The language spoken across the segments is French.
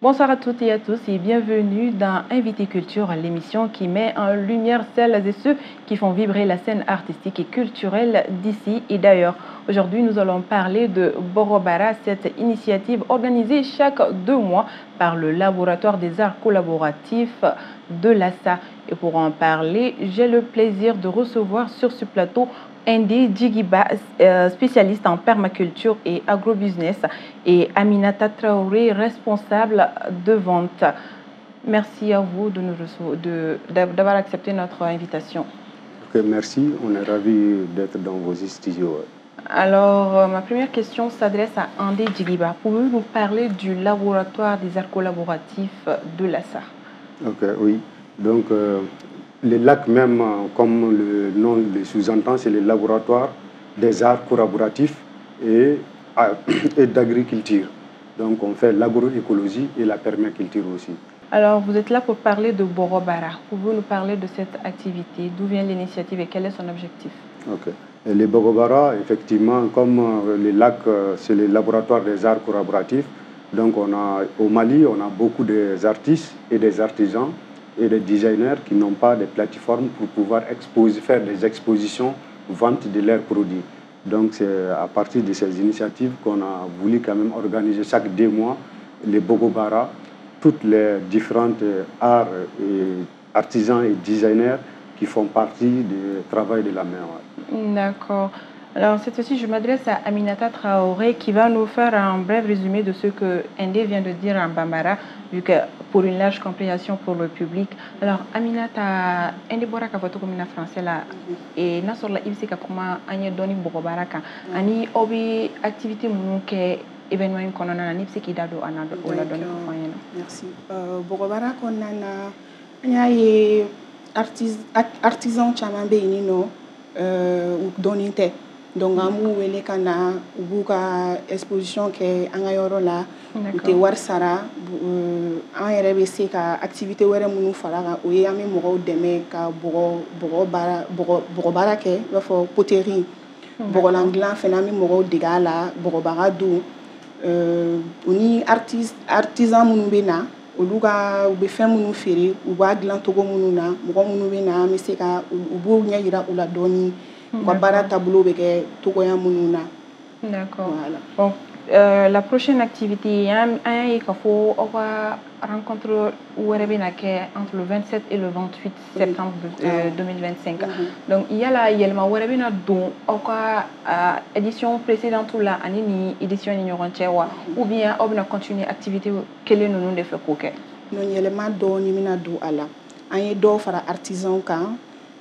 Bonsoir à toutes et à tous et bienvenue dans Invité Culture, l'émission qui met en lumière celles et ceux qui font vibrer la scène artistique et culturelle d'ici et d'ailleurs. Aujourd'hui, nous allons parler de Borobara, cette initiative organisée chaque 2 mois par le Laboratoire des Arts Collaboratifs de l'ASSA. Et pour en parler, j'ai le plaisir de recevoir sur ce plateau Ndé Djigiba, spécialiste en permaculture et agrobusiness, et Aminata Traoré, responsable de vente. Merci à vous d'avoir accepté notre invitation. Okay, merci, on est ravis d'être dans vos studios. Alors, ma première question s'adresse à Ndé Djigiba. Pouvez-vous nous parler du laboratoire des arts collaboratifs de l'ASSA? Ok, oui. Donc, le LAC même, comme le nom le sous-entend, c'est le laboratoire des arts collaboratifs et d'agriculture. Donc, on fait l'agroécologie et la permaculture aussi. Alors, vous êtes là pour parler de Borobara. Pouvez-vous nous parler de cette activité? D'où vient l'initiative et quel est son objectif? Ok. Et le Borobara, effectivement, comme le LAC, c'est le laboratoire des arts collaboratifs. Donc, au Mali, on a beaucoup d'artistes et des artisans et des designers qui n'ont pas de plateformes pour pouvoir faire des expositions, vente de leurs produits. Donc, c'est à partir de ces initiatives qu'on a voulu quand même organiser chaque 2 mois les Borobara, toutes les différentes arts et artisans et designers qui font partie du travail de la main. D'accord. Alors, cette fois-ci, je m'adresse à Aminata Traoré qui va nous faire un bref résumé de ce que Ndé vient de dire en Bambara, vu que pour une large compréhension pour le public. Alors, Aminata, Ndé Boraka votre commune français là, et Nasorla Ibsika comment Anye Doni Bogobaraka, Ani Obi activité mouke événement konona Nipsiki Dado Anado Ola Doni Kofanyena. Merci. Bogobara konana Anye artisan chamambe inino doninte. Donc, amu wele kana ubuka exposition ke anga yoro la te warsara an yɛrɛ bɛ se ka activité wɛrɛ minnu fara kan o ye an bɛ mɔgɔw dɛmɛ ka bɔgɔbaara kɛ i b'a fɔ poterie bɔgɔlan dilan fana an bɛ mɔgɔw dege a la bɔgɔbaga don u ni artisan minnu bɛ na u bɛ fɛn minnu feere u b'a dilan cogo minnu na mɔgɔ minnu bɛ na an bɛ se ka u b'u ɲɛ yira u la dɔɔni. D'accord. Bon, la prochaine activité, il y a une rencontre entre le 27 et le 28 septembre 2025. Donc, il y a la Webina dont édition précédente ou la année édition ou bien on a continué l'activité quelle est le nom de faire coquet. Non, il y a le mado ni mina do ala. Un y do fara artisan kan.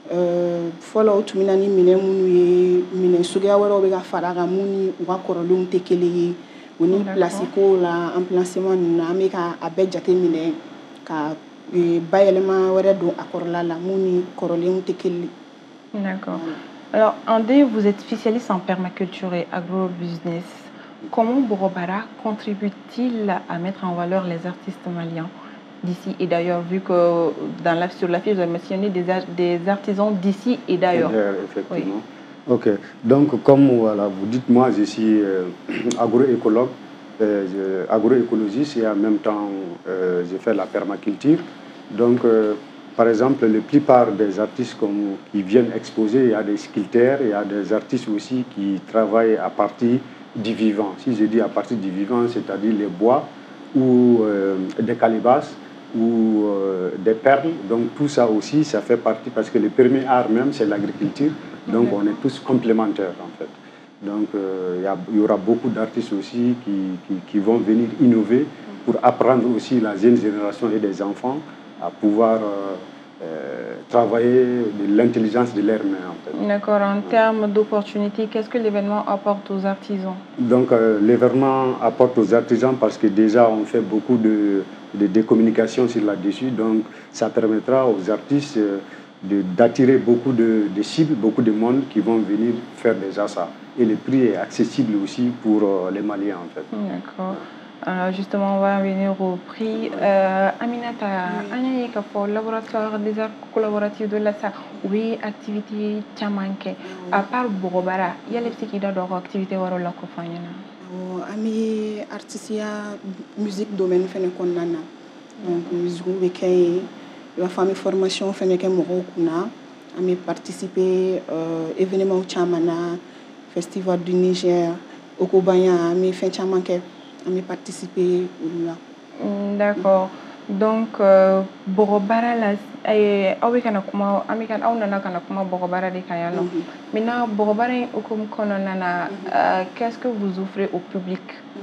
Fɔlɔ tun bɛna ni minɛn minnu ye minɛn suguya wɛrɛw bɛ ka fara kan mun ni u ka kɔrɔlenw tɛ kelen ye u ni place ko la emplacement ninnu na an bɛ ka a bɛɛ jate minɛ ka bayɛlɛma wɛrɛ don a kɔrɔla la mun ni kɔrɔlenw tɛ kelen. D'accord. Alors Ndé, vous êtes spécialiste en permaculture et agrobusiness. Comment Borobara contribue-t-il à mettre en valeur les artistes maliens d'ici et d'ailleurs, vu que sur la fiche, vous avez mentionné des artisans d'ici et d'ailleurs. Effectivement. Oui. Ok. Donc, comme voilà, vous dites, moi, je suis agroécologue, agroécologiste et en même temps, je fais la permaculture. Donc, par exemple, la plupart des artistes qui viennent exposer, il y a des sculpteurs, il y a des artistes aussi qui travaillent à partir du vivant. Si je dis à partir du vivant, c'est-à-dire les bois ou des calebasses, ou des perles, donc tout ça aussi, ça fait partie, parce que le premier art même, c'est l'agriculture, donc on est tous complémentaires en fait. Donc il y aura beaucoup d'artistes aussi qui vont venir innover pour apprendre aussi la jeune génération et des enfants à pouvoir travailler de l'intelligence de leurs mains en fait. D'accord, en termes d'opportunités, qu'est-ce que l'événement apporte aux artisans? Donc l'événement apporte aux artisans parce que déjà on fait beaucoup de communication sur là-dessus, donc ça permettra aux artistes d'attirer beaucoup de cibles, beaucoup de monde qui vont venir faire des achats. Et le prix est accessible aussi pour les Maliens en fait. D'accord. Justement, on va venir au prix. Aminata, le laboratoire des arts collaboratifs de l'ASSA, oui, activité Tchamanke. À part Borobara, il y a les petits qui donnent activité Warola Kofanyana. Ami artiste musique domaine fene konnana donc musique be kay la famille formation fene ke moko kuna ami participer événement chamana festival du Niger okobanya ami fin chamanke ami participer là. D'accord. Donc borobara la awi kana kuma ami kan aw nana kana kuma borobara de kayalo. Maintenant borobara okum kono nana qu'est-ce que vous offrez au public?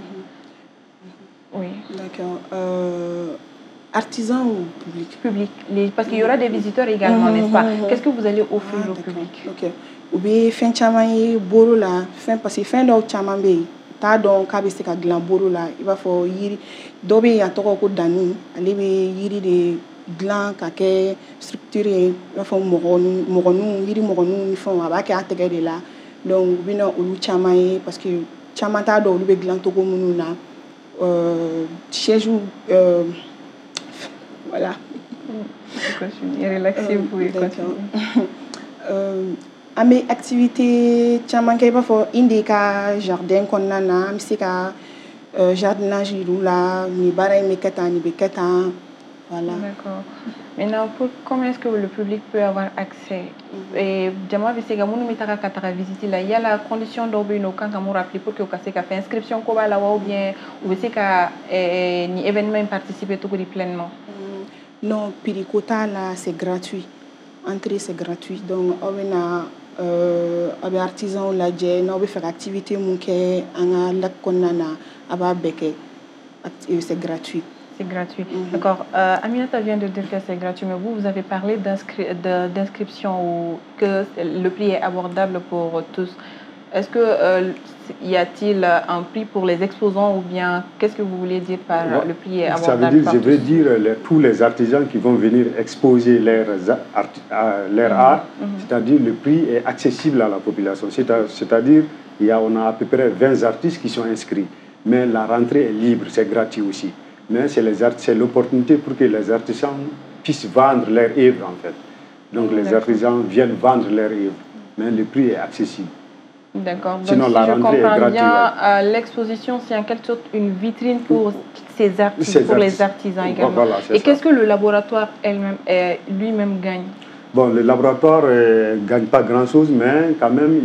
Oui. D'accord. Artisans ou public? Public. Parce qu'il y aura des visiteurs également, n'est-ce pas? Qu'est-ce que vous allez offrir au public? Ok. Ou bien fin chaman boro la fin parce que fin do chaman be ta don ka be se ka glan boro la il va faut yiri do be ya toko ko dani ale be yiri de glan ka ke structuré il va faut mogonu yiri mogonu ni fon aba ka tege de la donc bino olu chaman parce que chaman ta do olu be glan toko munu na siège voilà. Continuez, relaxez-vous et continuez. Ami activité chaman kay ba fo indi ka jardin konnana mi se ka jardinage la ni bara mi kata ni be kata voilà. D'accord. Maintenant comment est-ce que le public peut avoir accès et jama bi se ga munu mi taka kataka visiter là il y a la condition d'obino quand ka mo rappeler pour que ka se ka fait inscription ko ba la ou bien ou se ka ni événement participer tout pleinement. Non, pirikota là c'est gratuit. Entrée c'est gratuit donc on a avec artisan la dje na be faire activité mon ke anga la konana aba beke c'est gratuit. C'est gratuit. D'accord. Aminata vient de dire que c'est gratuit, mais vous avez parlé d'inscription ou que le prix est abordable pour tous. Est-ce que y a-t-il un prix pour les exposants ou bien qu'est-ce que vous voulez dire par le prix est abordable? Ça veut dire, je veux dire tous les artisans qui vont venir exposer leur art, c'est-à-dire le prix est accessible à la population. C'est-à-dire on a à peu près 20 artistes qui sont inscrits, mais la rentrée est libre, c'est gratuit aussi. Mais c'est l'opportunité pour que les artisans puissent vendre leurs œuvres en fait. Donc les artisans viennent vendre leurs œuvres, mais le prix est accessible. D'accord. Donc sinon, si je comprends bien, l'exposition, c'est en quelque sorte une vitrine pour ces artistes, pour les artisans également. Voilà, et qu'est-ce que le laboratoire lui-même gagne? Bon, le laboratoire ne gagne pas grand-chose, mais quand même,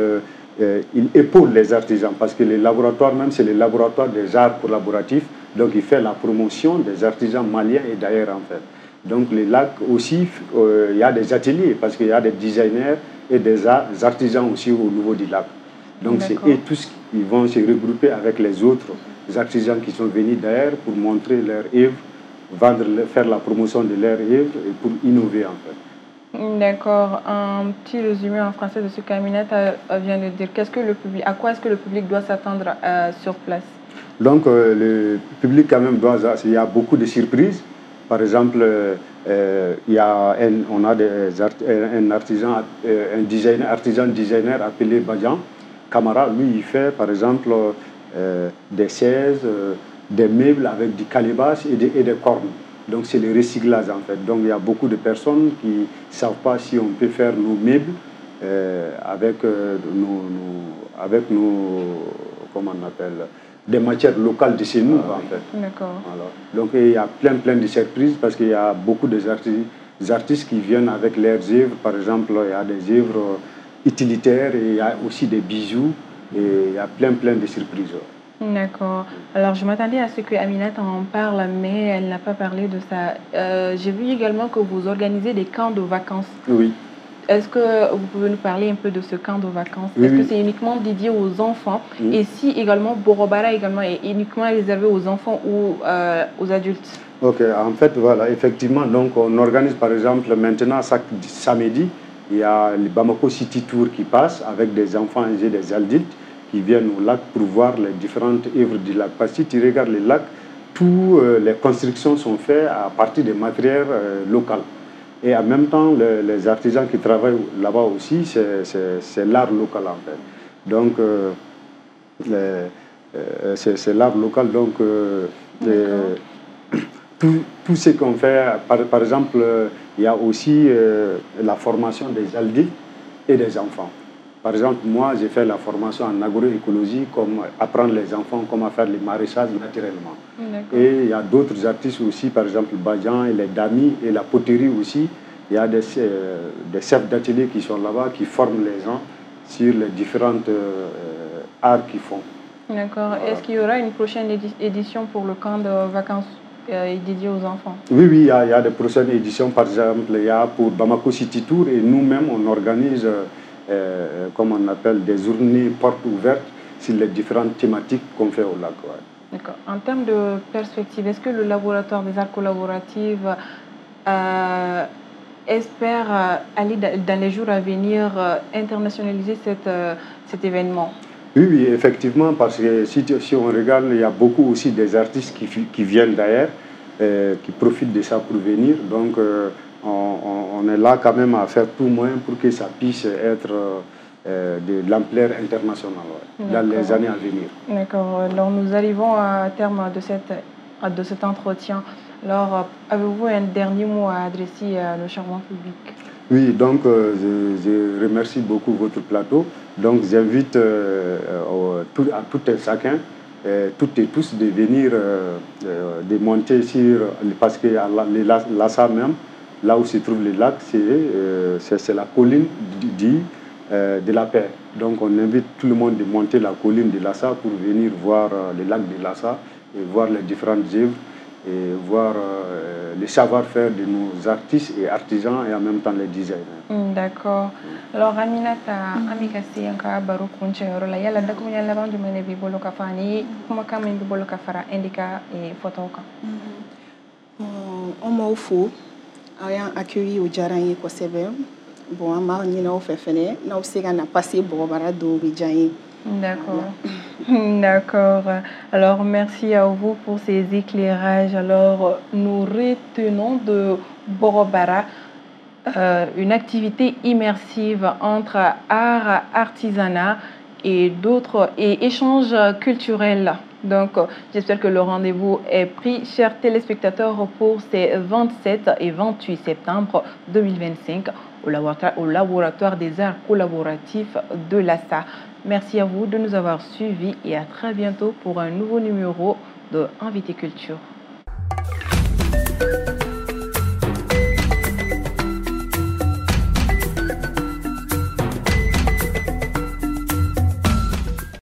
il épaule les artisans parce que le laboratoire même, c'est le laboratoire des arts collaboratifs. Donc, il fait la promotion des artisans maliens et d'ailleurs, en fait. Donc, les lacs aussi, il y a des ateliers parce qu'il y a des designers et des artisans aussi au niveau du lac. Donc, c'est eux tous qui vont se regrouper avec les autres artisans qui sont venus d'ailleurs pour montrer leur œuvre, faire la promotion de leur œuvre et pour innover, en fait. D'accord. Un petit résumé en français de ce qu'Aminata vient de dire. À quoi est-ce que le public doit s'attendre sur place? Donc, le public quand même il y a beaucoup de surprises. Par exemple, on a un artisan, artisan designer appelé Badjan Kamara. Lui, il fait par exemple des chaises, des meubles avec du calebasse et des cornes. Donc, c'est le recyclage en fait. Donc, il y a beaucoup de personnes qui ne savent pas si on peut faire nos meubles avec nos, comment on appelle, des matières locales de chez nous, en fait. D'accord. Alors, donc, il y a plein de surprises parce qu'il y a beaucoup d'artistes qui viennent avec leurs œuvres. Par exemple, il y a des œuvres utilitaires et il y a aussi des bijoux et il y a plein de surprises. D'accord. Alors, je m'attendais à ce que Aminata en parle, mais elle n'a pas parlé de ça. J'ai vu également que vous organisez des camps de vacances. Oui. Est-ce que vous pouvez nous parler un peu de ce camp de vacances? Est-ce que c'est uniquement dédié aux enfants? Et si également Borobara également est uniquement réservé aux enfants ou aux adultes? Ok, en fait, voilà, effectivement, donc on organise par exemple maintenant chaque samedi, il y a le Bamako City Tour qui passe avec des enfants et des adultes qui viennent au lac pour voir les différentes œuvres du lac. Parce que si tu regardes le lac, toutes les constructions sont faites à partir des matériels locaux. Et en même temps, les artisans qui travaillent là-bas aussi, c'est l'art local en fait. Donc, c'est l'art local. Donc, tout ce qu'on fait, par exemple, il y a aussi la formation des adultes et des enfants. Par exemple, moi, j'ai fait la formation en agroécologie, comme apprendre les enfants comment faire le maraîchage naturellement. Et il y a d'autres artistes aussi, par exemple, Bajan et les damis et la poterie aussi. Il y a des chefs d'atelier qui sont là-bas, qui forment les gens sur les différentes arts qu'ils font. D'accord. Voilà. Est-ce qu'il y aura une prochaine édition pour le camp de vacances dédié aux enfants? Oui, oui, il y a des prochaines éditions. Par exemple, il y a pour Bamako City Tour et nous-mêmes, on organise, comme on appelle, des journées portes ouvertes sur les différentes thématiques qu'on fait au lac. Ouais. D'accord. En termes de perspective, est-ce que le laboratoire des arts collaboratifs espère aller dans les jours à venir internationaliser cet événement? Oui, oui, effectivement, parce que si on regarde, il y a beaucoup aussi des artistes qui viennent d'ailleurs, qui profitent de ça pour venir. Donc, on est là quand même à faire tout moyen pour que ça puisse être de l'ampleur internationale dans les années à venir. D'accord. Alors, nous arrivons à terme de cet entretien. Alors, avez-vous un dernier mot à adresser à nos charmants publics? Oui, donc je remercie beaucoup votre plateau. Donc j'invite à tout et chacun, toutes et tous, de venir, de monter sur, parce que Lassa même, là où se trouve le lac, c'est la colline de la paix. Donc on invite tout le monde de monter la colline de Lassa pour venir voir le lac de Lassa et voir les différentes œuvres et voir le savoir-faire de nos artistes et artisans et en même temps les designers. D'accord. Alors Aminata, amikasi yanka baro kunche rola yala dakum yalla bandu mene bi bolo ka fani kuma kam bi bolo ka fara indika et photo ka. On m'a offert ayant accueilli au Djaranye Kosebe. Bon, on nyina o fefene na o sega na passé Borobara do Bidjaye. D'accord. D'accord. Alors, merci à vous pour ces éclairages. Alors, nous retenons de Borobara une activité immersive entre art, artisanat et d'autres échanges culturels. Donc, j'espère que le rendez-vous est pris, chers téléspectateurs, pour ces 27 et 28 septembre 2025 au laboratoire des arts collaboratifs de Lassa. Merci à vous de nous avoir suivis et à très bientôt pour un nouveau numéro de Invité Culture.